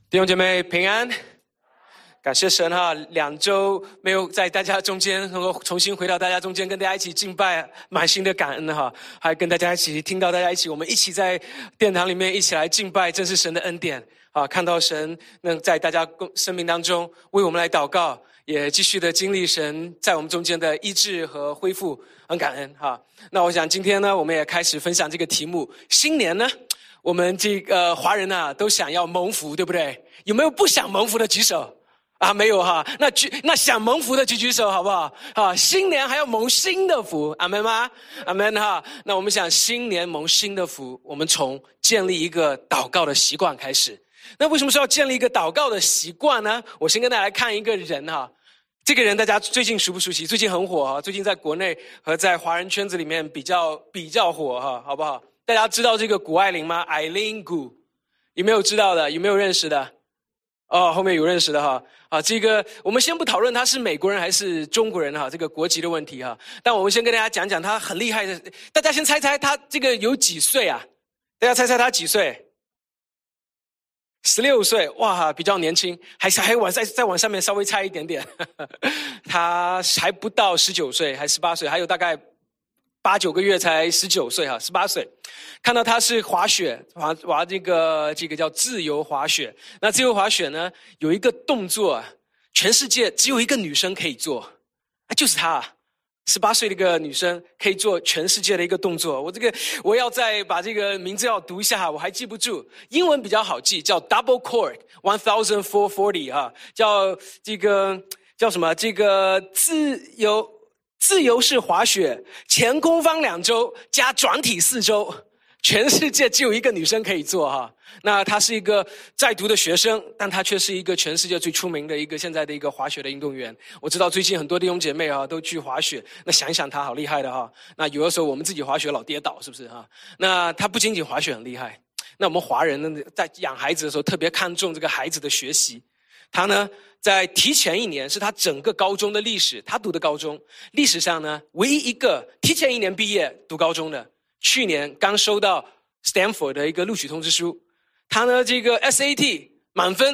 弟兄姐妹平安，感谢神哈，2周没有在大家中间，能够重新回到大家中间，跟大家一起敬拜，满心的感恩哈，还跟大家一起听到大家一起，我们一起在殿堂里面一起来敬拜，真是神的恩典啊！看到神能在大家生命当中为我们来祷告，也继续的经历神在我们中间的医治和恢复，很感恩哈。那我想今天呢，我们也开始分享这个题目，新年呢。我们这个华人啊，都想要蒙福，对不对？有没有不想蒙福的举手？啊，没有哈。那想蒙福的举手，好不好？啊，新年还要蒙新的福，阿们吗？阿们哈。那我们想新年蒙新的福，我们从建立一个祷告的习惯开始。那为什么说要建立一个祷告的习惯呢？我先跟大家来看一个人哈。这个人大家最近熟不熟悉？最近很火哈，最近在国内和在华人圈子里面比较火哈，好不好？大家知道这个谷爱凌吗？艾琳谷，有没有知道的？有没有认识的？哦，后面有认识的哈。啊，这个我们先不讨论他是美国人还是中国人哈，这个国籍的问题哈。但我们先跟大家讲讲他很厉害的，大家先猜猜他这个有几岁啊？大家猜猜他几岁？16岁，哇，比较年轻，还再往上面稍微猜一点点。他还不到19岁，还18岁，还有大概8、9个月才19岁哈，18岁。看到他是滑雪，滑这个叫自由滑雪。那自由滑雪呢，有一个动作啊，全世界只有一个女生可以做，就是她，18岁的一个女生可以做全世界的一个动作。我要再把这个名字要读一下，我还记不住，英文比较好记，叫 double cork 1440哈，叫这个叫什么？这个自由式滑雪，前空翻2周加转体4周，全世界只有一个女生可以做哈。那她是一个在读的学生，但她却是一个全世界最出名的一个现在的一个滑雪的运动员。我知道最近很多弟兄姐妹啊都去滑雪，那想一想她好厉害的哈。那有的时候我们自己滑雪老跌倒，是不是哈？那她不仅仅滑雪很厉害，那我们华人呢在养孩子的时候特别看重这个孩子的学习。他呢，在提前1年是他整个高中的历史，他读的高中历史上呢，唯一一个提前1年毕业读高中的，去年刚收到 Stanford 的一个录取通知书。他呢，这个 SAT 满分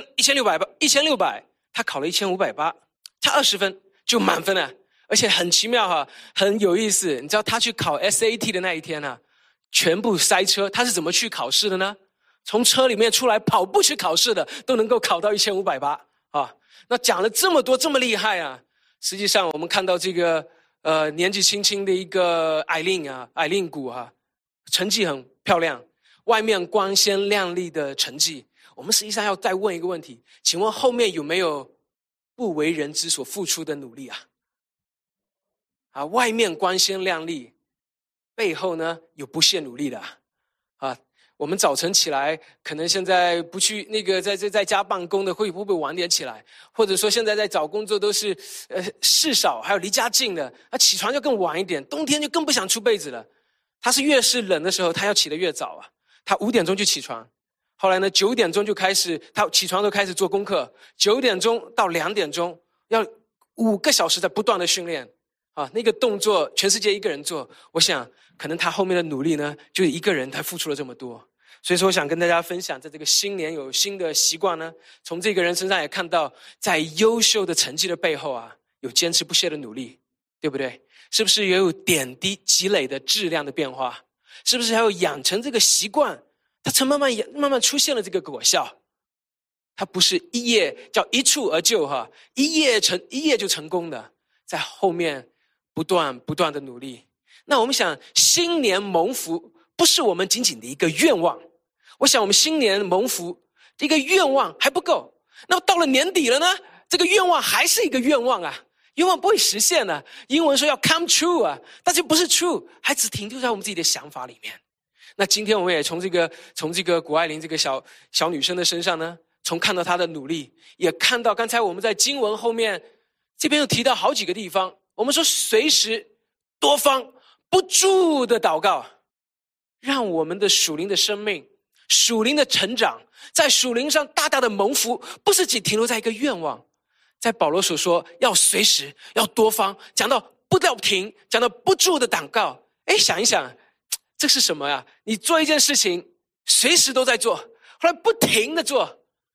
1600，他考了1580，差20分就满分了。而且很奇妙哈，很有意思。你知道他去考 SAT 的那一天啊，全部塞车，他是怎么去考试的呢？从车里面出来跑步去考试的都能够考到1580啊！那讲了这么多这么厉害啊，实际上我们看到这个年纪轻轻的一个艾琳谷啊，成绩很漂亮，外面光鲜亮丽的成绩，我们实际上要再问一个问题，请问后面有没有不为人知所付出的努力啊？啊，外面光鲜亮丽，背后呢有不懈努力的啊。我们早晨起来，可能现在不去那个在家办公的，会不会晚点起来？或者说现在在找工作都是事少，还有离家近的，他起床就更晚一点，冬天就更不想出被子了。他是越是冷的时候，他要起得越早啊。他5点钟就起床，后来呢9点钟就开始，他起床都开始做功课，9点钟到2点钟要5个小时在不断的训练啊。那个动作全世界一个人做，我想可能他后面的努力呢，就一个人他付出了这么多。所以说我想跟大家分享，在这个新年有新的习惯呢，从这个人身上也看到，在优秀的成绩的背后啊，有坚持不懈的努力，对不对？是不是也有点滴积累的质量的变化？是不是还有养成这个习惯，它才慢慢出现了这个果效？它不是一夜叫一蹴而就哈，一夜就成功的，在后面不断的努力。那我们想新年蒙福不是我们仅仅的一个愿望，我想我们新年蒙福这个愿望还不够，那么到了年底了呢，这个愿望还是一个愿望啊，愿望不会实现啊，英文说要 come true 啊，但是不是 true， 还只停留在我们自己的想法里面。那今天我们也从这个谷爱凌这个小女生的身上呢，从看到她的努力，也看到刚才我们在经文后面这边有提到好几个地方，我们说随时多方不住的祷告，让我们的属灵的生命、属灵的成长，在属灵上大大的蒙福，不是只停留在一个愿望。在保罗所说要随时要多方，讲到不要停，讲到不住的祷告。想一想，这是什么呀？你做一件事情随时都在做，后来不停的做，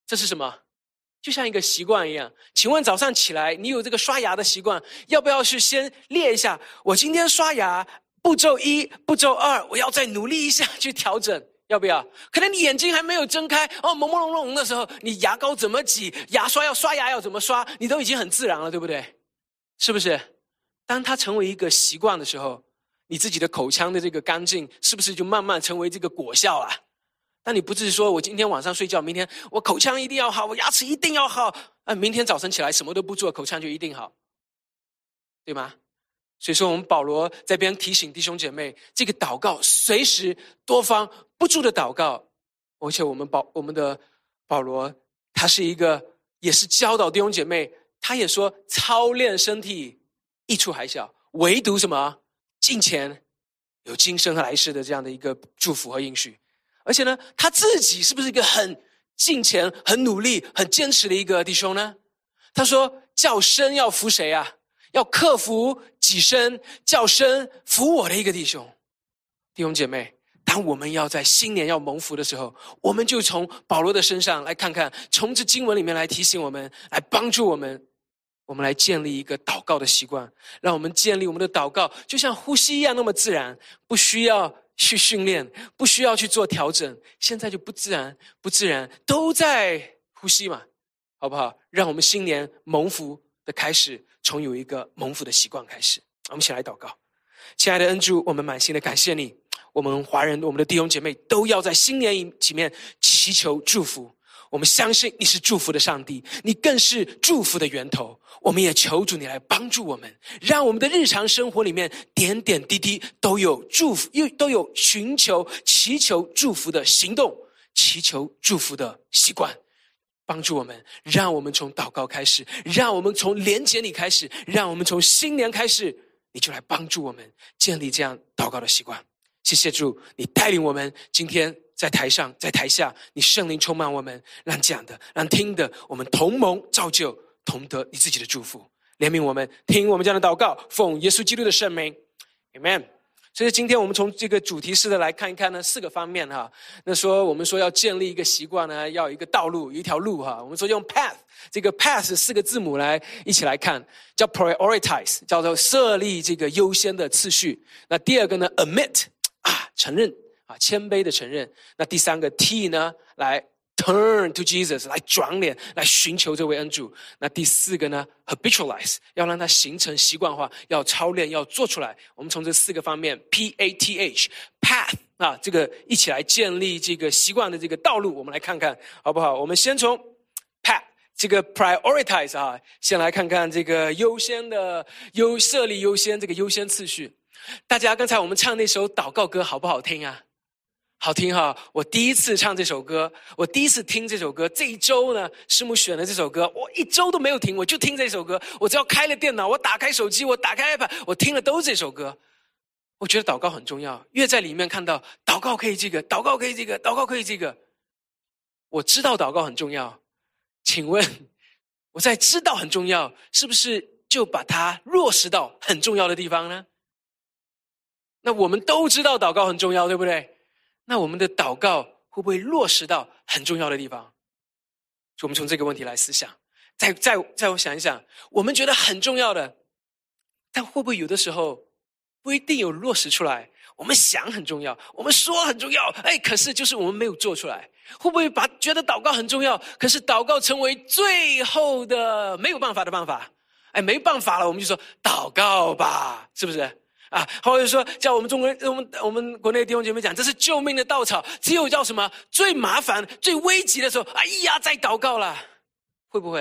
这是什么？就像一个习惯一样。请问早上起来，你有这个刷牙的习惯，要不要去先列一下，我今天刷牙步骤1、步骤2，我要再努力一下去调整，要不要？可能你眼睛还没有睁开，朦朦胧胧的时候，你牙膏怎么挤，刷牙要怎么刷，你都已经很自然了，对不对？是不是？当它成为一个习惯的时候，你自己的口腔的这个干净，是不是就慢慢成为这个果效啊？但你不是说我今天晚上睡觉，明天我口腔一定要好，我牙齿一定要好，明天早晨起来什么都不做，口腔就一定好，对吗？所以说我们保罗在边提醒弟兄姐妹，这个祷告随时多方不住的祷告。而且我们的保罗，他是一个也是教导弟兄姐妹，他也说操练身体益处还小，唯独什么？敬虔有今生和来世的这样的一个祝福和应许。而且呢，他自己是不是一个很敬虔、很努力、很坚持的一个弟兄呢？他说叫身要服谁啊？要克服己身，叫身服我的一个弟兄。弟兄姐妹，当我们要在新年要蒙福的时候，我们就从保罗的身上来看看，从这经文里面来提醒我们，来帮助我们来建立一个祷告的习惯，让我们建立我们的祷告就像呼吸一样那么自然，不需要去训练，不需要去做调整，现在就不自然都在呼吸嘛，好不好？让我们新年蒙福的开始，从有一个蒙福的习惯开始。我们一起来祷告。亲爱的恩主，我们满心的感谢你，我们华人，我们的弟兄姐妹都要在新年里面祈求祝福。我们相信你是祝福的上帝，你更是祝福的源头。我们也求主你来帮助我们，让我们的日常生活里面点点滴滴都有祝福，都有寻求祈求祝福的行动，祈求祝福的习惯。帮助我们，让我们从祷告开始，让我们从连结你开始，让我们从新年开始，你就来帮助我们建立这样祷告的习惯。谢谢主，你带领我们今天在台上在台下，你圣灵充满我们，让讲的让听的，我们同蒙造就，同得你自己的祝福。怜悯我们，听我们这样的祷告，奉耶稣基督的圣名 Amen。 所以今天我们从这个主题式的来看一看呢，4个方面哈。那说我们说要建立一个习惯呢，要有一个道路，有一条路哈。我们说用 path， 这个 path 4个字母来一起来看，叫 prioritize， 叫做设立这个优先的次序。那第2个呢 admit， 承认谦卑的承认。那第3个 T 呢，来 turn to Jesus， 来转脸，来寻求这位恩主。那第4个呢 habitualize， 要让它形成习惯化，要操练，要做出来。我们从这4个方面 PATH path 这个一起来建立这个习惯的这个道路，我们来看看好不好？我们先从 path 这个 prioritize 先来看看这个优先的设立优先这个优先次序。大家刚才我们唱那首祷告歌好不好听啊？好听哈！我第一次唱这首歌，我第一次听这首歌，这一周呢，师母选了这首歌，我一周都没有停，我就听这首歌。我只要开了电脑，我打开手机，我打开 iPad， 我听了都是这首歌。我觉得祷告很重要，越在里面看到祷告可以这个，祷告可以这个，祷告可以这个。我知道祷告很重要，请问我在知道很重要，是不是就把它落实到很重要的地方呢？那我们都知道祷告很重要，对不对？那我们的祷告会不会落实到很重要的地方？所以我们从这个问题来思想。再我想一想，我们觉得很重要的，但会不会有的时候不一定有落实出来？我们想很重要，我们说很重要，可是就是我们没有做出来。会不会觉得祷告很重要，可是祷告成为最后的没有办法的办法？没办法了，我们就说祷告吧，是不是？或者说叫我们我们国内的弟兄姐妹讲，这是救命的稻草，只有叫什么最麻烦最危急的时候，再祷告了，会不会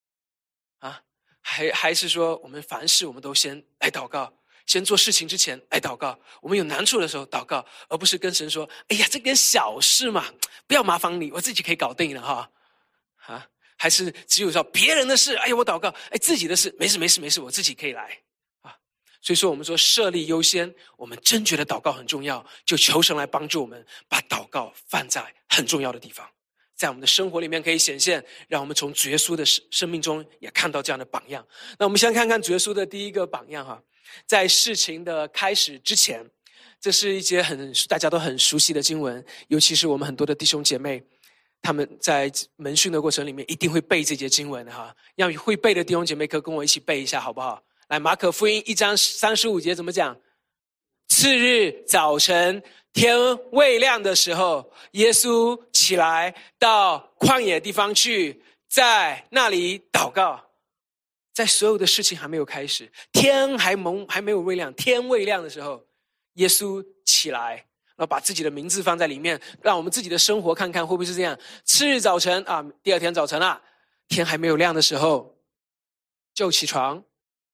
还是说我们凡事我们都先来祷告，先做事情之前来祷告，我们有难处的时候祷告，而不是跟神说这点小事嘛，不要麻烦你，我自己可以搞定了还是只有说别人的事我祷告，自己的事没事我自己可以来所以说我们说设立优先，我们真觉得祷告很重要，就求神来帮助我们把祷告放在很重要的地方，在我们的生活里面可以显现，让我们从主耶稣的生命中也看到这样的榜样。那我们先看看主耶稣的第一个榜样在事情的开始之前，这是一节大家都很熟悉的经文，尤其是我们很多的弟兄姐妹他们在门训的过程里面一定会背这节经文哈，要会背的弟兄姐妹可以跟我一起背一下好不好？来，马可福音1章35节怎么讲？次日早晨天未亮的时候，耶稣起来到旷野地方去，在那里祷告。在所有的事情还没有开始，天还没有未亮，天未亮的时候，耶稣起来，然后把自己的名字放在里面，让我们自己的生活看看会不会是这样。次日早晨啊，第二天早晨啊，天还没有亮的时候，就起床，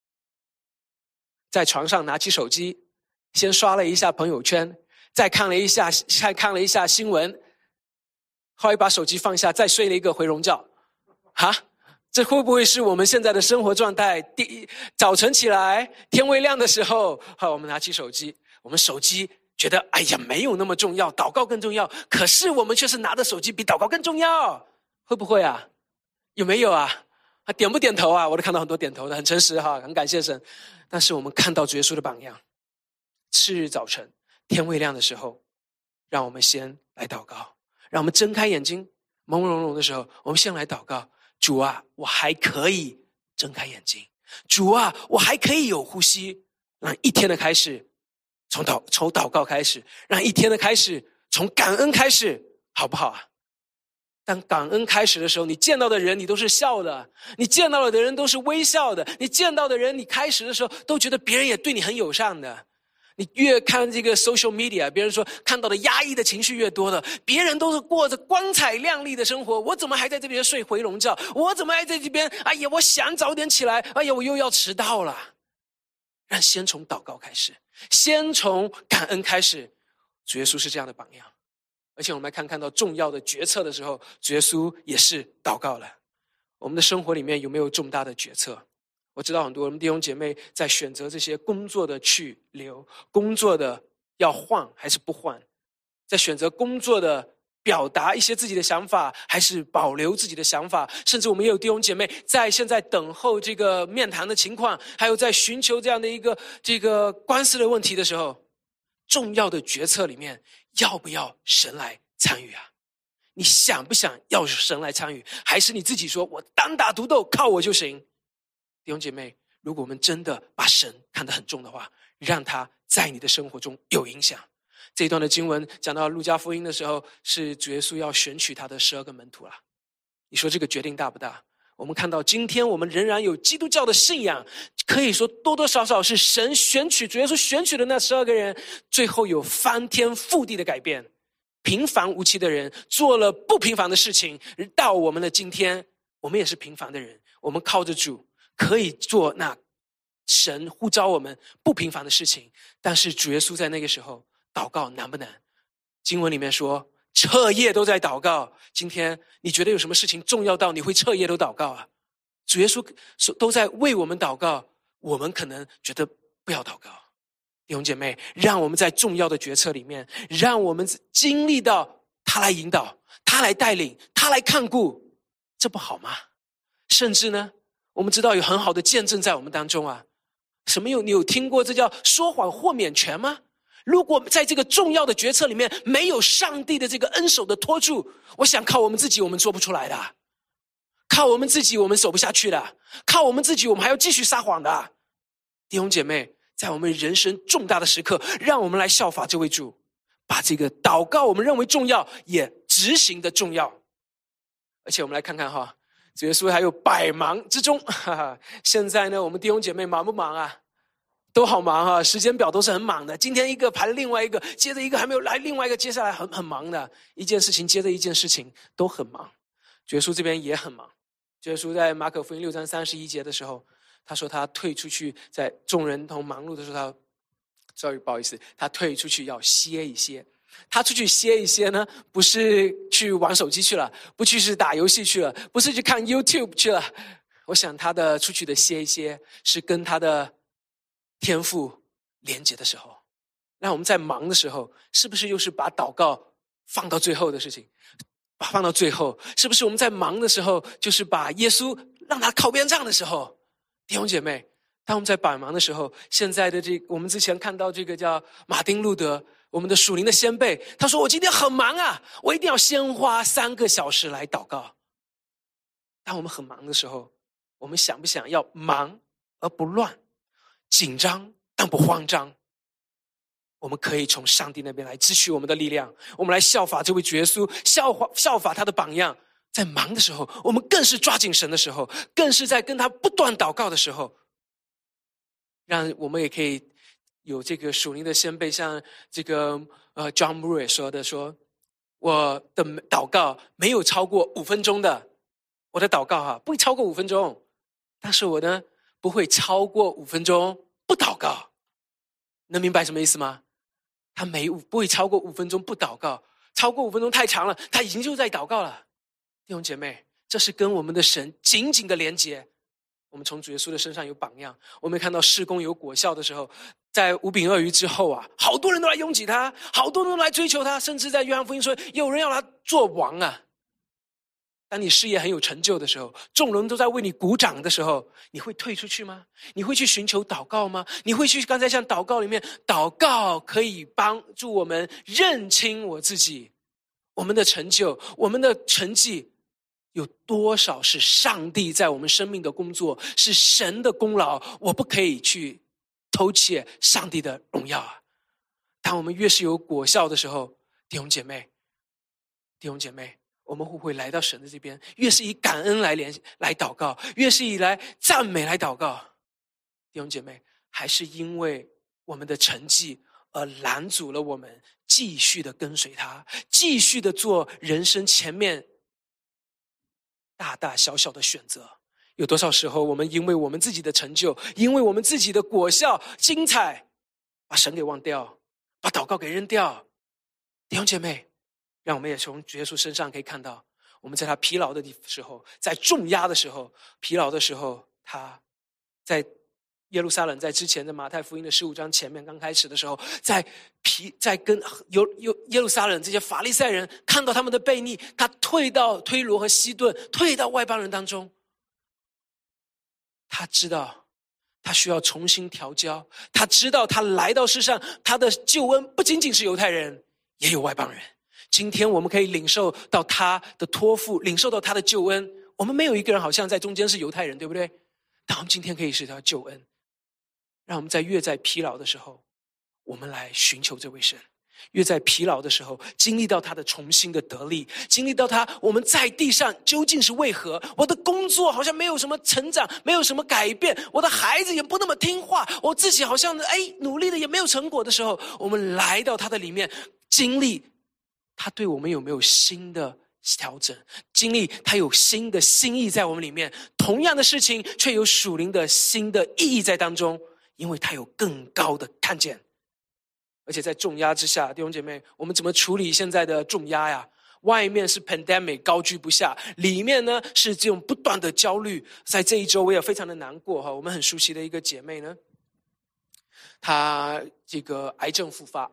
在床上拿起手机，先刷了一下朋友圈，再看了一下新闻，后来把手机放下，再睡了一个回笼觉。这会不会是我们现在的生活状态？早晨起来，天未亮的时候，好，我们拿起手机，我们手机觉得哎呀没有那么重要，祷告更重要，可是我们却是拿着手机比祷告更重要，会不会啊？有没有啊？点不点头啊？我都看到很多点头的，很诚实哈，很感谢神。但是我们看到主耶稣的榜样，次日早晨天未亮的时候，让我们先来祷告，让我们睁开眼睛，朦朦胧胧的时候，我们先来祷告。主啊，我还可以睁开眼睛，主啊，我还可以有呼吸，让一天的开始从祷告开始，让一天的开始从感恩开始，好不好啊？当感恩开始的时候，你见到的人你都是笑的，你见到的人都是微笑的，你见到的人你开始的时候都觉得别人也对你很友善的。你越看这个 social media， 别人说看到的压抑的情绪越多的，别人都是过着光彩亮丽的生活，我怎么还在这边睡回笼觉？我怎么还在这边？哎呀，我想早点起来，哎呀，我又要迟到了。让先从祷告开始，先从感恩开始。主耶稣是这样的榜样，而且我们来看到重要的决策的时候，主耶稣也是祷告了。我们的生活里面有没有重大的决策？我知道很多我们弟兄姐妹在选择这些工作的去留，工作的要换还是不换，在选择工作的表达一些自己的想法，还是保留自己的想法，甚至我们也有弟兄姐妹在现在等候这个面谈的情况，还有在寻求这样的一个官司的问题的时候，重要的决策里面要不要神来参与啊？你想不想要神来参与，还是你自己说我单打独斗靠我就行？弟兄姐妹，如果我们真的把神看得很重的话，让他在你的生活中有影响。这一段的经文讲到路加福音的时候，是主耶稣要选取他的12个门徒了。你说这个决定大不大？我们看到今天我们仍然有基督教的信仰，可以说多多少少是神选取，主耶稣选取的那12个人，最后有翻天覆地的改变。平凡无奇的人做了不平凡的事情，到我们的今天，我们也是平凡的人，我们靠着主可以做那神呼召我们不平凡的事情。但是主耶稣在那个时候祷告难不难？经文里面说彻夜都在祷告。今天你觉得有什么事情重要到你会彻夜都祷告啊？主耶稣都在为我们祷告，我们可能觉得不要祷告。弟兄姐妹，让我们在重要的决策里面，让我们经历到他来引导，他来带领，他来看顾，这不好吗？甚至呢，我们知道有很好的见证在我们当中啊。你有听过这叫说谎豁免权吗？如果在这个重要的决策里面没有上帝的这个恩手的托住，我想靠我们自己我们做不出来的，靠我们自己我们走不下去的，靠我们自己我们还要继续撒谎的。弟兄姐妹，在我们人生重大的时刻，让我们来效法这位主，把这个祷告我们认为重要也执行的重要。而且我们来看看哈，主耶稣还有百忙之中，现在呢，我们弟兄姐妹忙不忙啊？都好忙啊，时间表都是很忙的。今天一个排了另外一个，接着一个还没有来，另外一个接下来很忙的，一件事情接着一件事情都很忙。主耶稣这边也很忙。主耶稣在马可福音6章31节的时候，他说他退出去，在众人都忙碌的时候，不好意思，他退出去要歇一歇。他出去歇一歇呢，不是去玩手机去了，不去是打游戏去了，不是去看 YouTube 去了。我想他的出去的歇一歇，是跟他的天父连结的时候。那我们在忙的时候，是不是又是把祷告放到最后的事情？放到最后，是不是我们在忙的时候，就是把耶稣让他靠边站的时候？弟兄姐妹，当我们在百忙的时候，现在的我们之前看到这个叫马丁路德， 我们的属灵的先辈，他说我今天很忙啊，我一定要先花3个小时来祷告。当我们很忙的时候，我们想不想要忙而不乱，紧张但不慌张？我们可以从上帝那边来支取我们的力量，我们来效法这位主耶稣，效法他的榜样。在忙的时候，我们更是抓紧神的时候，更是在跟他不断祷告的时候，让我们也可以有这个属灵的先辈，像这个John Murray 说的，说我的祷告没有超过5分钟的，我的祷告不会超过5分钟，但是我呢不会超过5分钟不祷告。能明白什么意思吗？他不会超过5分钟不祷告，超过5分钟太长了，他已经就在祷告了。弟兄姐妹，这是跟我们的神紧紧的连结。我们从主耶稣的身上有榜样，我们看到事工有果效的时候，在5饼2鱼之后好多人都来拥挤他，好多人都来追求他，甚至在约翰福音说有人要他做王啊。当你事业很有成就的时候，众人都在为你鼓掌的时候，你会退出去吗？你会去寻求祷告吗？你会去刚才像祷告里面，祷告可以帮助我们认清我自己，我们的成就，我们的成绩有多少是上帝在我们生命的工作，是神的功劳，我不可以去偷窃上帝的荣耀啊！当我们越是有果效的时候，弟兄姐妹，我们会不会来到神的这边，越是以感恩来祷告，越是以来赞美来祷告？弟兄姐妹，还是因为我们的成绩而拦阻了我们继续的跟随他，继续的做人生前面大大小小的选择？有多少时候我们因为我们自己的成就，因为我们自己的果效精彩，把神给忘掉，把祷告给扔掉？弟兄姐妹，让我们也从主耶稣身上可以看到，我们在他疲劳的时候，在重压的时候，疲劳的时候，他在耶路撒冷，在之前的马太福音的15章前面刚开始的时候，在跟耶路撒冷这些法利赛人看到他们的悖逆，他退到推罗和西顿，退到外邦人当中。他知道他需要重新调教，他知道他来到世上，他的救恩不仅仅是犹太人，也有外邦人。今天我们可以领受到他的托付，领受到他的救恩。我们没有一个人好像在中间是犹太人，对不对？但我们今天可以是他的救恩。让我们在越在疲劳的时候，我们来寻求这位神；越在疲劳的时候，经历到他的重新的得力，经历到他我们在地上究竟是为何？我的工作好像没有什么成长，没有什么改变，我的孩子也不那么听话，我自己好像努力的也没有成果的时候，我们来到他的里面，经历他对我们有没有新的调整，经历他有新的心意在我们里面，同样的事情却有属灵的新的意义在当中，因为他有更高的看见。而且在重压之下，弟兄姐妹，我们怎么处理现在的重压呀？外面是 pandemic 高居不下，里面呢是这种不断的焦虑。在这一周我也非常的难过我们很熟悉的一个姐妹呢，她这个癌症复发，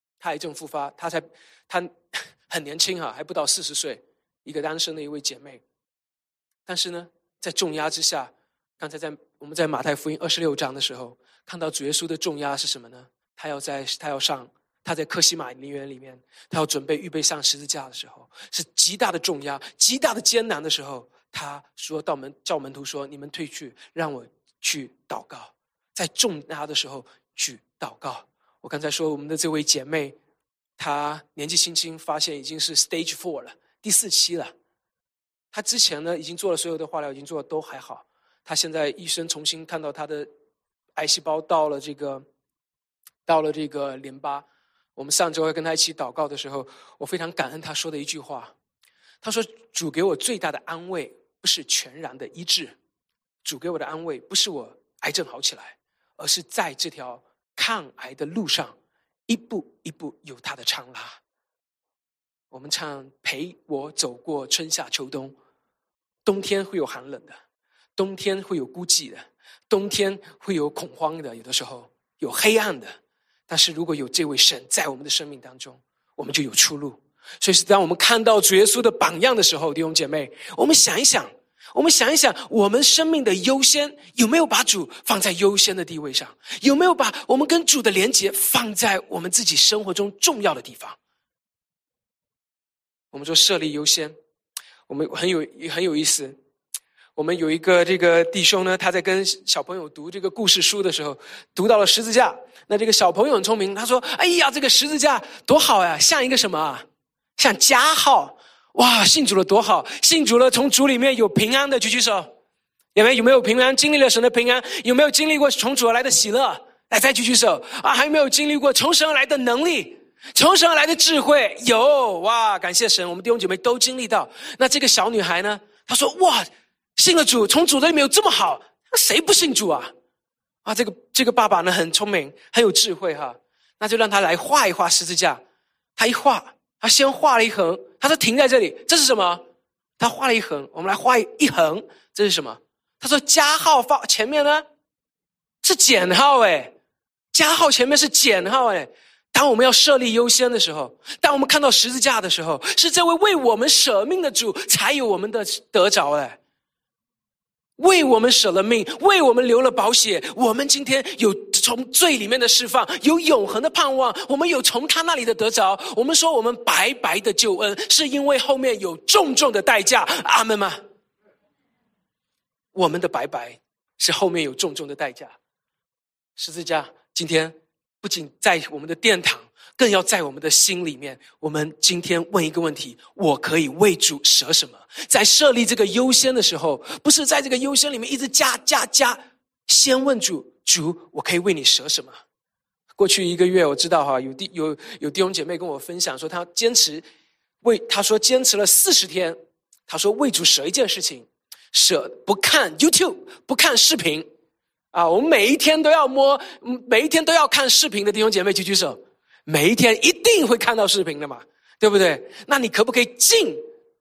她很年轻还不到40岁，一个单身的一位姐妹。但是呢，在重压之下，刚才我们在马太福音26章的时候，看到主耶稣的重压是什么呢？他在客西马尼园里面，他要准备预备上十字架的时候，是极大的重压，极大的艰难的时候，他说叫门徒说，你们退去，让我去祷告。在重压的时候去祷告。我刚才说我们的这位姐妹，她年纪轻轻发现已经是 stage 4了，第4期了。她之前呢已经做了所有的化疗，已经做的都还好。她现在医生重新看到她的癌细胞到了这个淋巴。我们上周要跟她一起祷告的时候，我非常感恩她说的一句话。她说，主给我最大的安慰不是全然的医治，主给我的安慰不是我癌症好起来，而是在这条抗癌的路上一步一步有他的长拉。我们唱陪我走过春夏秋冬，冬天会有寒冷的，冬天会有孤寂的，冬天会有恐慌的，有的时候有黑暗的，但是如果有这位神在我们的生命当中，我们就有出路。所以是当我们看到主耶稣的榜样的时候，弟兄姐妹，我们想一想， 我们想一想，我们生命的优先有没有把主放在优先的地位上？有没有把我们跟主的连结放在我们自己生活中重要的地方？我们说设立优先，我们很有意思。我们有一个这个弟兄呢，他在跟小朋友读这个故事书的时候，读到了十字架。那这个小朋友很聪明，他说：“哎呀，这个十字架多好呀，像一个什么啊？像加号。哇，信主了多好！信主了，从主里面有平安的，举举手。有没有平安？经历了神的平安？有没有经历过从主而来的喜乐？来，再举举手啊！还有没有经历过从神而来的能力？从神而来的智慧？有哇！感谢神，我们弟兄姐妹都经历到。那这个小女孩呢？她说：哇，信了主，从主的里面有这么好，那谁不信主啊？啊，这个爸爸呢很聪明，很有智慧哈。那就让他来画一画十字架。他一画，他先画了一横。他说停在这里，这是什么？他画了一横，我们来画一横，这是什么？他说加号放前面呢是减号诶，加号前面是减号诶。当我们要设立优先的时候，当我们看到十字架的时候，是这位为我们舍命的主才有我们的得着诶。为我们舍了命，为我们流了宝血，我们今天有从罪里面的释放，有永恒的盼望，我们有从他那里的得着。我们说我们白白的救恩，是因为后面有重重的代价。阿们吗？我们的白白是后面有重重的代价。十字架今天不仅在我们的殿堂，更要在我们的心里面。我们今天问一个问题：我可以为主舍什么？在设立这个优先的时候，不是在这个优先里面一直加，先问主，我可以为你舍什么？过去1个月，我知道哈，有弟兄姐妹跟我分享说，他坚持了40天，他说为主舍一件事情，舍不看 YouTube， 不看视频啊！我们每一天都要看视频的弟兄姐妹举举手。每一天一定会看到视频的嘛，对不对？那你可不可以静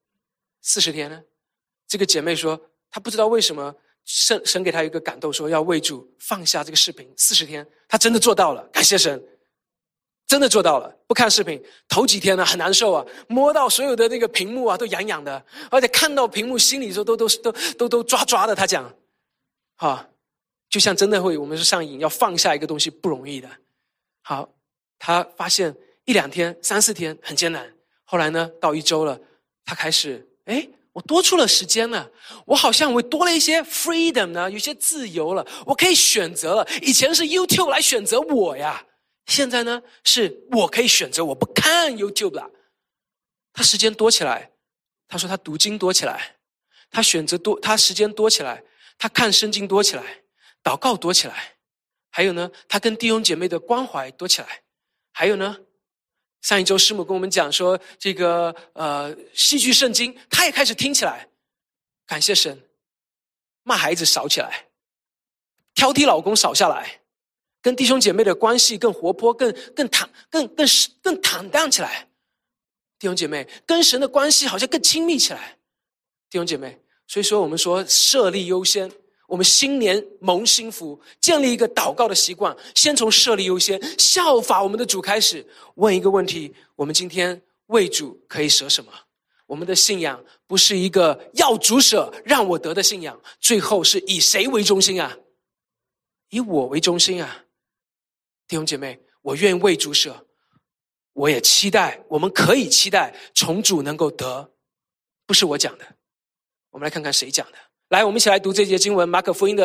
40天呢？这个姐妹说，她不知道为什么神给她一个感动，说要为主放下这个视频40天，她真的做到了，感谢神，真的做到了。不看视频，头几天呢很难受啊，摸到所有的那个屏幕啊都痒痒的，而且看到屏幕心里说都抓的。她讲，就像真的会我们是上瘾，要放下一个东西不容易的。好。他发现1、2天、3、4天很艰难，后来呢，到1周了，他开始，我多出了时间了，我好像我多了一些 freedom 呢，有些自由了，我可以选择了。以前是 YouTube 来选择我呀，现在呢，是我可以选择我不看 YouTube 了。他时间多起来，他说他读经多起来，他选择多，他时间多起来，他看圣经多起来，祷告多起来，还有呢，他跟弟兄姐妹的关怀多起来。还有呢，上一周师母跟我们讲说，这个戏剧圣经，他也开始听起来。感谢神，骂孩子少起来，挑剔老公少下来，跟弟兄姐妹的关系更活泼，更坦荡起来。弟兄姐妹跟神的关系好像更亲密起来。弟兄姐妹，所以说我们说设立优先。我们新年蒙新福，建立一个祷告的习惯，先从设立优先，效法我们的主开始。问一个问题：我们今天为主可以舍什么？我们的信仰不是一个要主舍让我得的信仰，最后是以谁为中心啊？以我为中心啊！弟兄姐妹，我愿意为主舍，我也期待，我们可以期待从主能够得，不是我讲的。我们来看看谁讲的。来，我们一起来读这节经文，马可福音的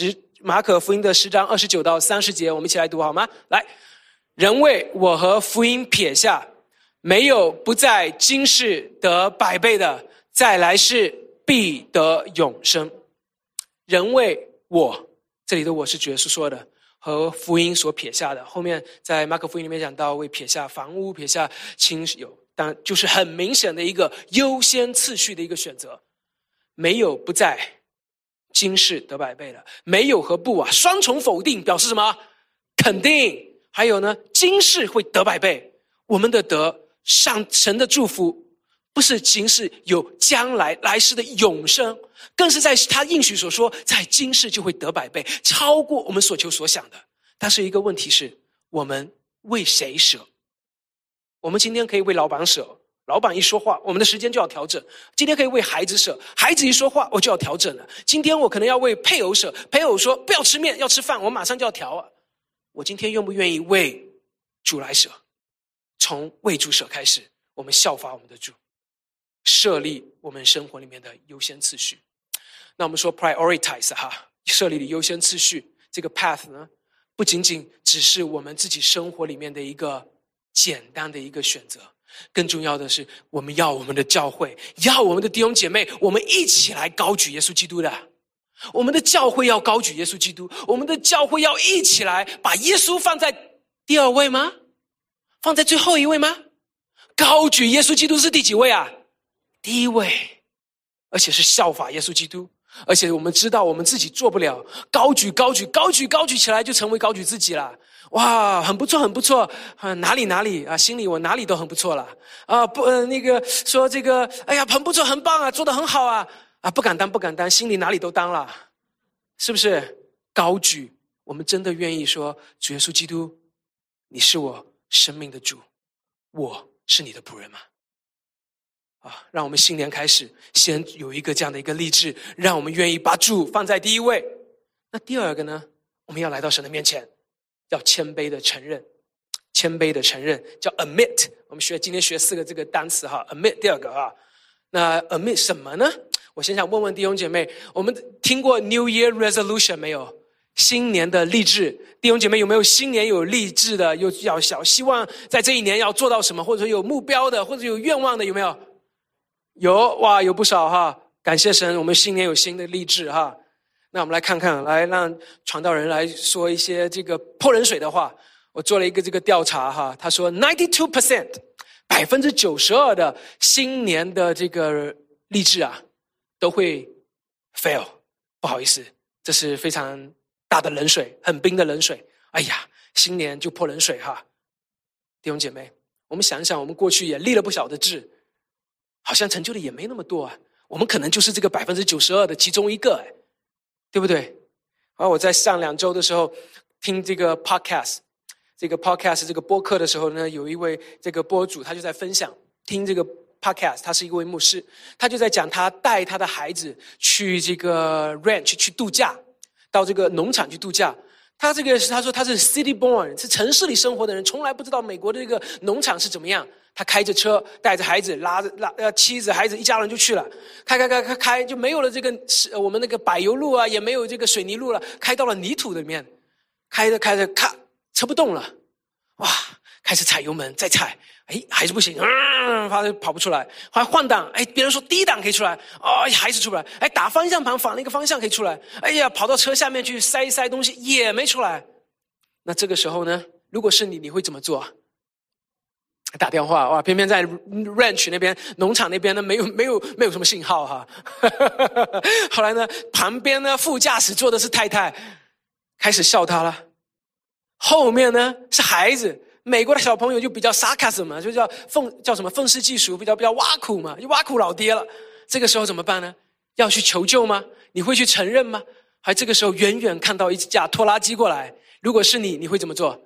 10章29到30节，我们一起来读好吗？来，人为我和福音撇下，没有不在今世得100倍的，在来世必得永生。人为我，这里的我是主耶稣说的，和福音所撇下的。后面在马可福音里面讲到，为撇下房屋，撇下亲友，当然就是很明显的一个优先次序的一个选择。没有不在今世得100倍的，没有和不双重否定表示什么？肯定。还有呢，今世会得100倍，我们的得上神的祝福，不是今世有将来来世的永生，更是在他应许所说，在今世就会得100倍，超过我们所求所想的。但是一个问题是，我们为谁舍？我们今天可以为老板舍， 老板一说话，我们的时间就要调整。今天可以为孩子舍，孩子一说话，我就要调整了。今天我可能要为配偶舍，配偶说不要吃面，要吃饭，我马上就要调啊。我今天愿不愿意为主来舍？从为主舍开始，我们效法我们的主，设立我们生活里面的优先次序。那我们说 prioritize 设立的优先次序，这个 path 呢，不仅仅只是我们自己生活里面的一个简单的一个选择，更重要的是，我们要我们的教会，要我们的弟兄姐妹，我们一起来高举耶稣基督的。我们的教会要高举耶稣基督，我们的教会要一起来把耶稣放在第二位吗？放在最后一位吗？高举耶稣基督是第几位啊？第一位，而且是效法耶稣基督。而且我们知道我们自己做不了，高举起来就成为高举自己了。哇，很不错很不错哪里啊，心里我哪里都很不错了啊，说这个哎呀很不错很棒啊，做得很好啊，不敢当，心里哪里都当了，是不是？高举，我们真的愿意说，主耶稣基督，你是我生命的主，我是你的仆人吗？让我们新年开始先有一个这样的一个立志，让我们愿意把主放在第一位。那第二个呢，我们要来到神的面前，要谦卑的承认，叫 admit。 我们今天学4个这个单词admit。 第二个那 admit 什么呢？我先想问问弟兄姐妹，我们听过 New Year Resolution 没有？新年的励志，弟兄姐妹有没有新年有励志的，有希望在这一年要做到什么，或者有目标的，或者有愿望的，有没有？有哇，有不少感谢神，我们新年有新的励志那我们来看看，来让传道人来说一些这个泼冷水的话。我做了一个这个调查他说 92% 92% 的新年的这个励志都会 fail。 不好意思，这是非常大的冷水，很冰的冷水。哎呀，新年就泼冷水弟兄姐妹，我们想一想，我们过去也立了不少的志，好像成就的也没那么多我们可能就是这个 92% 的其中一个对不对？我在上2周的时候听这个 podcast 这个播客的时候呢，有一位这个播主，他就在分享听这个 podcast， 他是一位牧师，他就在讲他带他的孩子去这个 ranch 去度假，到这个农场去度假。他说他是 city born， 是城市里生活的人，从来不知道美国的这个农场是怎么样。他开着车，带着孩子，拉妻子孩子一家人就去了，开就没有了这个我们那个柏油路也没有这个水泥路了，开到了泥土里面，开着咔，车不动了，哇，开始踩油门再踩，还是不行，跑不出来，后来换挡，别人说第一档可以出来，还是出不来，打方向盘反了一个方向可以出来，跑到车下面去塞一塞东西也没出来。那这个时候呢，如果是你会怎么做？打电话，哇，偏偏在 ranch 那边，农场那边呢，没有什么信号后来呢，旁边呢副驾驶坐的是太太，开始笑他了。后面呢是孩子，美国的小朋友就比较 sarcasm 嘛，就叫什么愤世嫉俗，比较挖苦嘛，就挖苦老爹了。这个时候怎么办呢？要去求救吗？你会去承认吗？还这个时候远远看到一架拖拉机过来，如果是你会怎么做？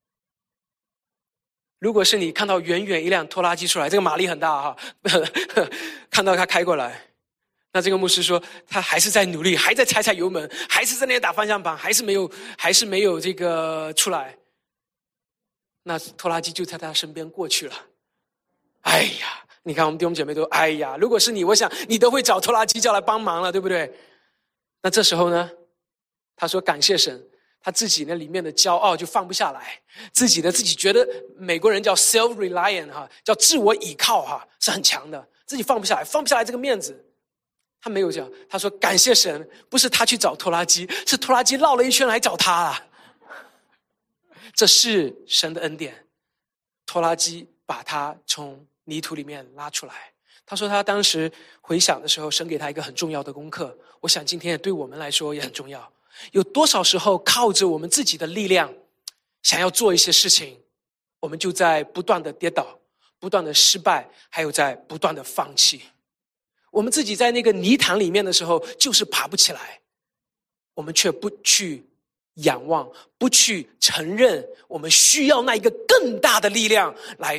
如果是你看到远远一辆拖拉机出来，这个马力很大看到他开过来，那这个牧师说他还是在努力，还在踩油门，还是在那边打方向盘，还是没有这个出来。那拖拉机就在他身边过去了。哎呀，你看我们弟兄姐妹都如果是你，我想你都会找拖拉机叫来帮忙了，对不对？那这时候呢，他说感谢神，他自己那里面的骄傲就放不下来，自己觉得美国人叫 self-reliant 叫自我倚靠是很强的，自己放不下来这个面子。他没有讲，他说感谢神，不是他去找拖拉机，是拖拉机绕了一圈来找他这是神的恩典，拖拉机把他从泥土里面拉出来。他说他当时回想的时候，神给他一个很重要的功课，我想今天也对我们来说也很重要。有多少时候靠着我们自己的力量想要做一些事情，我们就在不断的跌倒，不断的失败，还有在不断的放弃。我们自己在那个泥潭里面的时候就是爬不起来，我们却不去仰望，不去承认我们需要那一个更大的力量来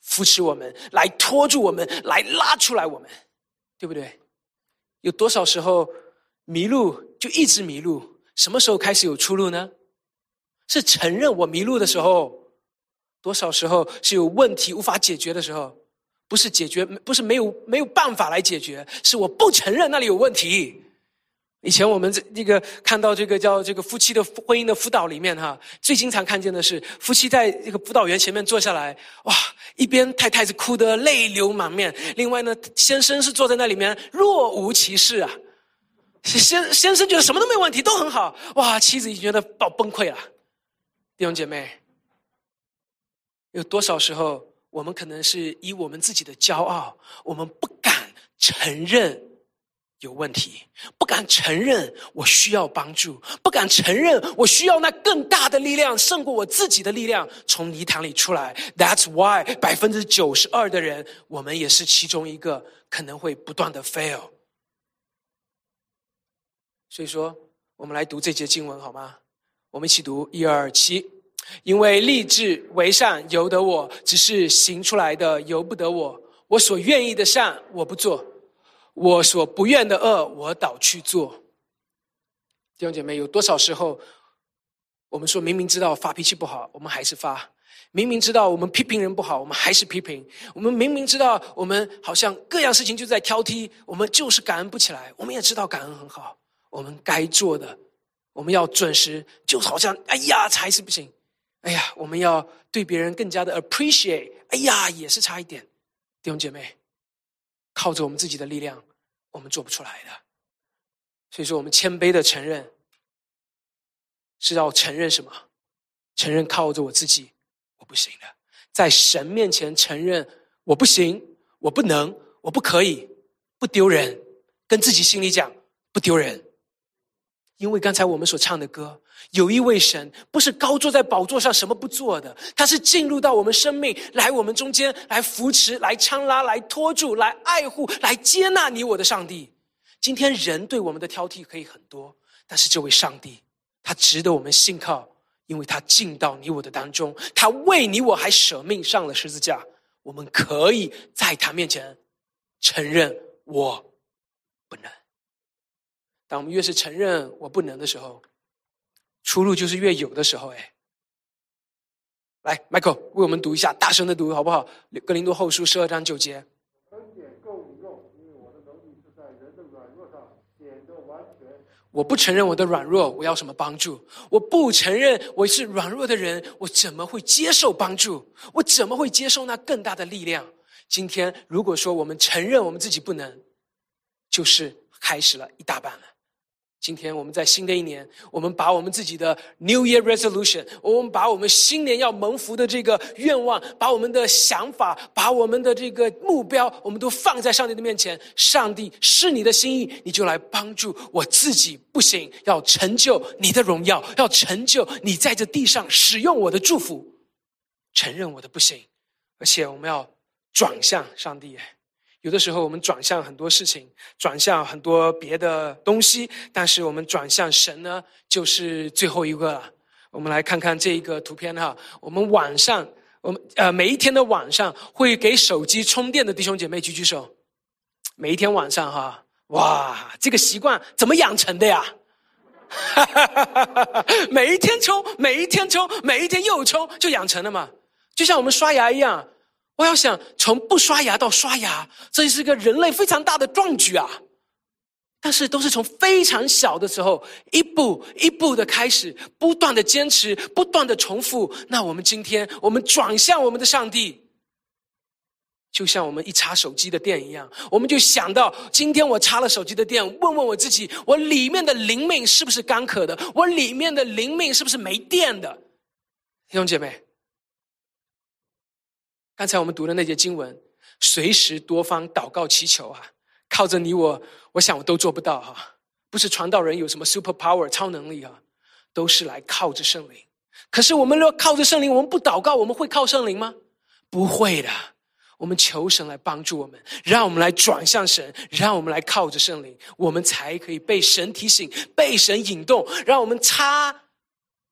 扶持我们，来拖住我们，来拉出来我们，对不对？有多少时候迷路就一直迷路，什么时候开始有出路呢？是承认我迷路的时候。多少时候是有问题无法解决的时候，不是解决，不是没有办法来解决，是我不承认那里有问题。以前我们这个看到这个叫这个夫妻的婚姻的辅导里面最经常看见的是夫妻在这个辅导员前面坐下来，哇，一边太太是哭得泪流满面，另外呢先生是坐在那里面若无其事啊。先生觉得什么都没有问题，都很好，哇，妻子已经觉得崩溃了。弟兄姐妹，有多少时候我们可能是以我们自己的骄傲，我们不敢承认有问题，不敢承认我需要帮助，不敢承认我需要那更大的力量胜过我自己的力量从泥潭里出来。 That's why 92%的人，我们也是其中一个可能会不断的 fail。 所以说我们来读这节经文好吗？我们一起读1、2、7。因为立志为善由得我，只是行出来的由不得我。我所愿意的善我不做，我所不愿的恶我倒去做。弟兄姐妹，有多少时候我们说明明知道发脾气不好，我们还是发，明明知道我们批评人不好，我们还是批评，我们明明知道我们好像各样事情就在挑剔，我们就是感恩不起来。我们也知道感恩很好，我们该做的我们要准时，就好像哎呀还是不行，哎呀我们要对别人更加的 appreciate， 哎呀也是差一点。弟兄姐妹，靠着我们自己的力量我们做不出来的。所以说我们谦卑的承认，是要承认什么？承认靠着我自己我不行的，在神面前承认我不行，我不能，我不可以，不丢人，跟自己心里讲不丢人。因为刚才我们所唱的歌，有一位神不是高坐在宝座上什么不做的，他是进入到我们生命，来我们中间，来扶持，来搀拉，来拖住，来爱护，来接纳你我的上帝。今天人对我们的挑剔可以很多，但是这位上帝他值得我们信靠，因为他进到你我的当中，他为你我还舍命上了十字架。我们可以在他面前承认我不能。当我们越是承认我不能的时候，出路就是越有的时候。来 Michael 为我们读一下，大声的读好不好？哥林多后书12章9节。我不承认我的软弱，我要什么帮助？我不承认我是软弱的人，我怎么会接受帮助？我怎么会接受那更大的力量？今天如果说我们承认我们自己不能，就是开始了一大半了。今天我们在新的一年，我们把我们自己的 New Year Resolution， 我们把我们新年要蒙福的这个愿望，把我们的想法，把我们的这个目标，我们都放在上帝的面前。上帝是你的心意，你就来帮助我自己不行，要成就你的荣耀，要成就你在这地上使用我的祝福。承认我的不行，而且我们要转向上帝。有的时候我们转向很多事情，转向很多别的东西，但是我们转向神呢，就是最后一个了。我们来看看这个图片我们晚上，我们每一天的晚上会给手机充电的弟兄姐妹举举手。每一天晚上哇，这个习惯怎么养成的呀？每一天充，每一天充，每一天又充，就养成了嘛。就像我们刷牙一样，我要想从不刷牙到刷牙，这是个人类非常大的壮举啊！但是都是从非常小的时候，一步一步的开始，不断的坚持，不断的重复。那我们今天，我们转向我们的上帝，就像我们一插手机的电一样，我们就想到今天我插了手机的电，问问我自己，我里面的灵命是不是干渴的？我里面的灵命是不是没电的？弟兄姐妹，刚才我们读的那节经文，随时多方祷告祈求靠着你我想我都做不到不是传道人有什么 super power 超能力都是来靠着圣灵。可是我们若靠着圣灵，我们不祷告，我们会靠圣灵吗？不会的。我们求神来帮助我们，让我们来转向神，让我们来靠着圣灵，我们才可以被神提醒，被神引动，让我们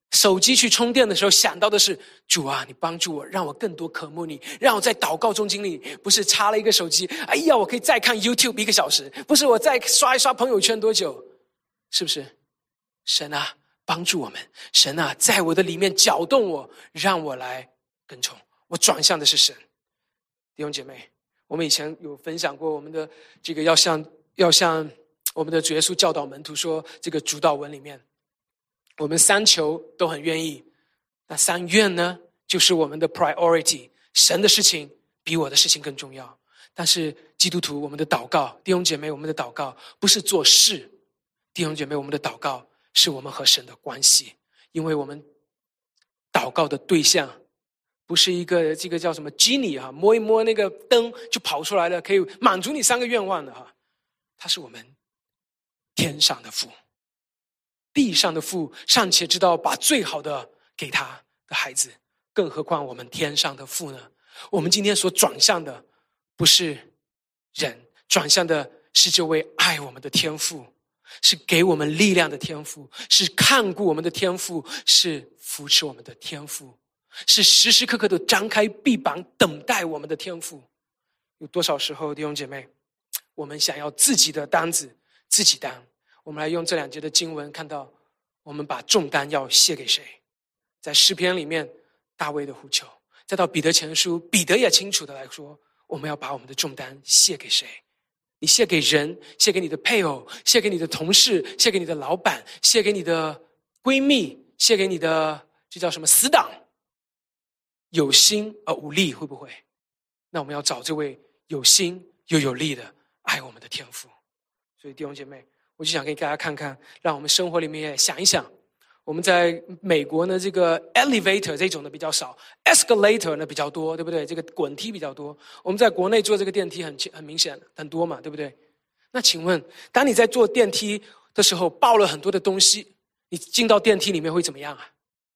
手机去充电的时候想到的是，主啊，你帮助我，让我更多渴慕你，让我在祷告中经历，不是插了一个手机，哎呀，我可以再看 YouTube 1个小时，不是我再刷一刷朋友圈多久，是不是？神啊，帮助我们，神啊，在我的里面搅动我，让我来跟从，我转向的是神。弟兄姐妹，我们以前有分享过，我们的这个要像我们的主耶稣教导门徒说，这个主祷文里面，我们3求都很愿意，那3愿呢，就是我们的 priority， 神的事情比我的事情更重要。但是基督徒，我们的祷告，弟兄姐妹，我们的祷告不是做事，弟兄姐妹，我们的祷告是我们和神的关系，因为我们祷告的对象不是一个这个叫什么 genie 哈，摸一摸那个灯就跑出来了，可以满足你3个愿望的哈，它是我们天上的父。地上的父尚且知道把最好的给他的孩子，更何况我们天上的父呢？我们今天所转向的不是人，转向的是这位爱我们的天父，是给我们力量的天父，是看顾我们的天父，是扶持我们的天父，是时时刻刻的张开臂膀等待我们的天父。有多少时候，弟兄姐妹，我们想要自己的担子自己担？我们来用这2节的经文看到，我们把重担要卸给谁？在诗篇里面大卫的呼求，再到彼得前书，彼得也清楚的来说，我们要把我们的重担卸给谁？你卸给人，卸给你的配偶，卸给你的同事，卸给你的老板，卸给你的闺蜜，卸给你的这叫什么死党？有心而无力，会不会？那我们要找这位有心又有力的爱我们的天父。所以弟兄姐妹，我就想给大家看看，让我们生活里面也想一想。我们在美国呢，这个 elevator 这种的比较少， escalator 呢比较多，对不对？这个滚梯比较多。我们在国内坐这个电梯很明显很多嘛，对不对？那请问，当你在坐电梯的时候抱了很多的东西，你进到电梯里面会怎么样啊？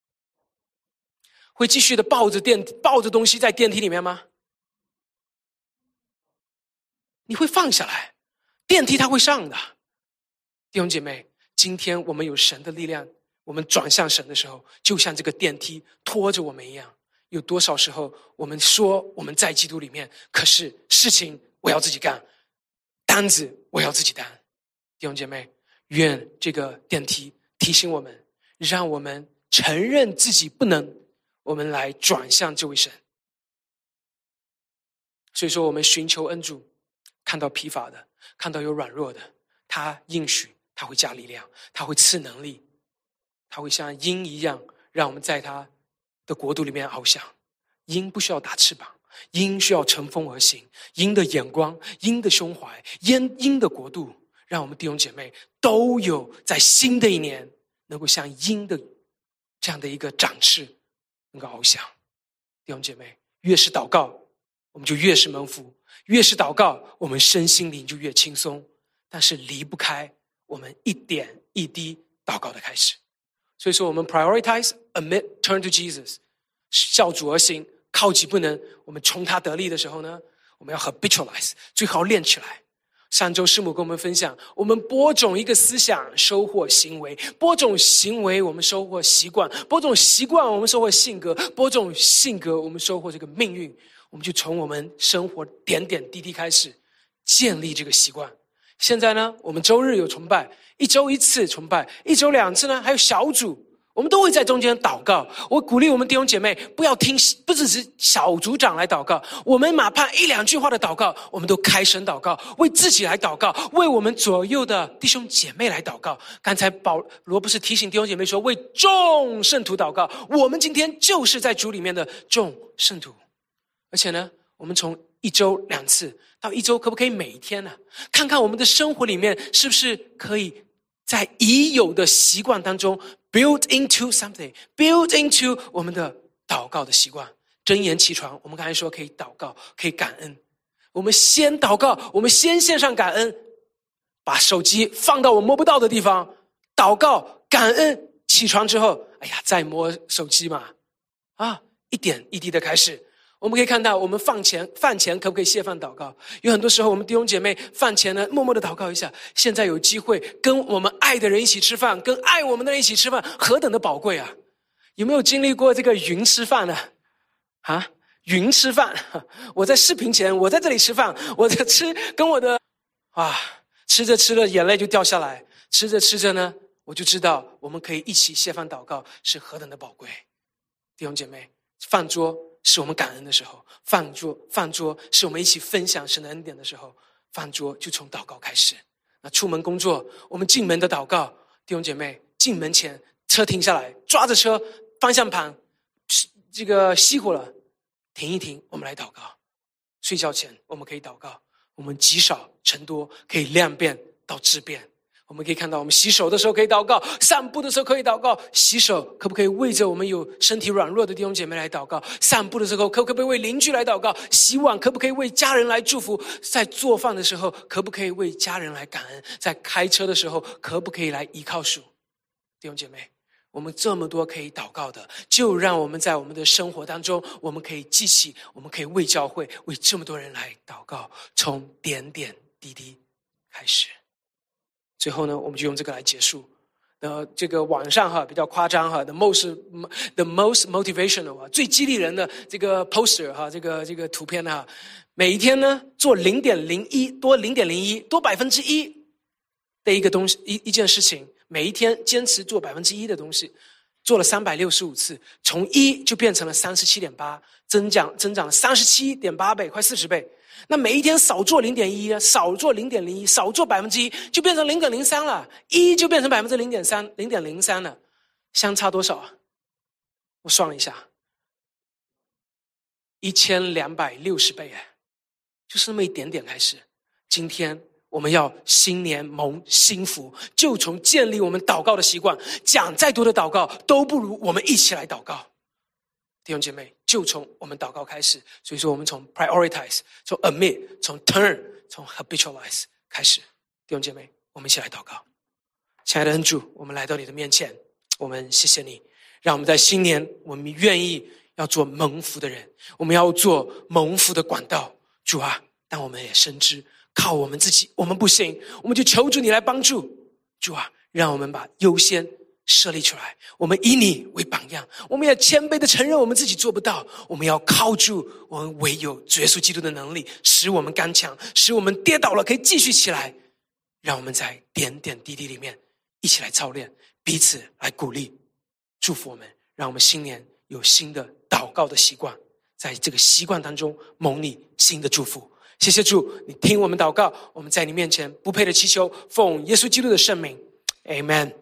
会继续的抱着东西在电梯里面吗？你会放下来，电梯它会上的。弟兄姐妹，今天我们有神的力量，我们转向神的时候，就像这个电梯拖着我们一样。有多少时候我们说我们在基督里面，可是事情我要自己干，担子我要自己担。弟兄姐妹，愿这个电梯提醒我们，让我们承认自己不能，我们来转向这位神。所以说我们寻求恩主，看到疲乏的，看到有软弱的，他应许他会加力量，他会赐能力，他会像鹰一样，让我们在他的国度里面翱翔。鹰不需要打翅膀，鹰需要乘风而行。鹰的眼光，鹰的胸怀，鹰的国度，让我们弟兄姐妹都有在新的一年能够像鹰的这样的一个展翅，能够翱翔。弟兄姐妹，越是祷告，我们就越是蒙福；越是祷告，我们身心灵就越轻松。但是离不开我们一点一滴祷告的开始。所以说我们 prioritize, admit, turn to Jesus， 效主而行，靠己不能。我们从他得力的时候呢，我们要 habitualize， 最好练起来。上周师母跟我们分享，我们播种一个思想，收获行为；播种行为，我们收获习惯；播种习惯，我们收获性格；播种性格，我们收获这个命运。我们就从我们生活点点滴滴开始建立这个习惯。现在呢，我们周日有崇拜，1周1次崇拜，1周2次呢，还有小组，我们都会在中间祷告。我鼓励我们弟兄姐妹不要听，不只是小组长来祷告，我们哪怕1、2句话的祷告，我们都开声祷告，为自己来祷告，为我们左右的弟兄姐妹来祷告。刚才保罗不是提醒弟兄姐妹说，为众圣徒祷告，我们今天就是在主里面的众圣徒。而且呢，我们从1周2次到1周，可不可以每一天呢？看看我们的生活里面是不是可以在已有的习惯当中 build into something， build into 我们的祷告的习惯。箴言起床，我们刚才说可以祷告，可以感恩。我们先祷告，我们先献上感恩，把手机放到我摸不到的地方，祷告感恩。起床之后，哎呀，再摸手机嘛，一点一滴的开始。我们可以看到，我们饭前可不可以谢饭祷告？有很多时候，我们弟兄姐妹饭前呢，默默的祷告一下。现在有机会跟我们爱的人一起吃饭，跟爱我们的人一起吃饭，何等的宝贵啊！ 有没有经历过这个云吃饭呢？云吃饭，我在视频前，我在这里吃饭，我在吃，跟我的吃着吃着眼泪就掉下来，吃着吃着呢，我就知道我们可以一起谢饭祷告是何等的宝贵。弟兄姐妹，饭桌是我们感恩的时候，饭桌是我们一起分享神的恩典的时候，饭桌就从祷告开始。那出门工作，我们进门的祷告，弟兄姐妹，进门前车停下来，抓着车方向盘，这个熄火了，停一停，我们来祷告。睡觉前我们可以祷告，我们积少成多，可以量变到质变。我们可以看到，我们洗手的时候可以祷告，散步的时候可以祷告。洗手可不可以为着我们有身体软弱的弟兄姐妹来祷告？散步的时候可不可以为邻居来祷告？洗碗可不可以为家人来祝福？在做饭的时候可不可以为家人来感恩？在开车的时候可不可以来依靠主？弟兄姐妹，我们这么多可以祷告的，就让我们在我们的生活当中，我们可以记起，我们可以为教会，为这么多人来祷告，从点点滴滴开始。最后呢，我们就用这个来结束。这个网上比较夸张the most motivational 最激励人的这个 poster 这个图片每一天呢做0.01多0.01多1%的一个东西一件事情，每一天坚持做1%的东西，做了365次，从1就变成了37.8，增长了37.8倍，快40倍。那每一天少做0.1，少做0.01，少做1%，就变成0.03了，1就变成0.03了，相差多少啊？我算了一下，1260倍就是那么一点点开始。今天我们要新年蒙新福，就从建立我们祷告的习惯，讲再多的祷告都不如我们一起来祷告。弟兄姐妹，就从我们祷告开始。所以说我们从 prioritize， 从 admit， 从 turn， 从 habitualize 开始。弟兄姐妹，我们一起来祷告。亲爱的恩主，我们来到你的面前，我们谢谢你，让我们在新年，我们愿意要做蒙福的人，我们要做蒙福的管道。主啊，但我们也深知靠我们自己我们不行，我们就求主你来帮助。主啊，让我们把优先设立出来，我们以你为榜样，我们也谦卑的承认我们自己做不到，我们要靠住我们唯有主耶稣基督的能力，使我们刚强，使我们跌倒了可以继续起来。让我们在点点滴滴里面一起来操练，彼此来鼓励，祝福我们，让我们新年有新的祷告的习惯，在这个习惯当中蒙你新的祝福。谢谢主，你听我们祷告，我们在你面前不配的祈求，奉耶稣基督的圣名 Amen。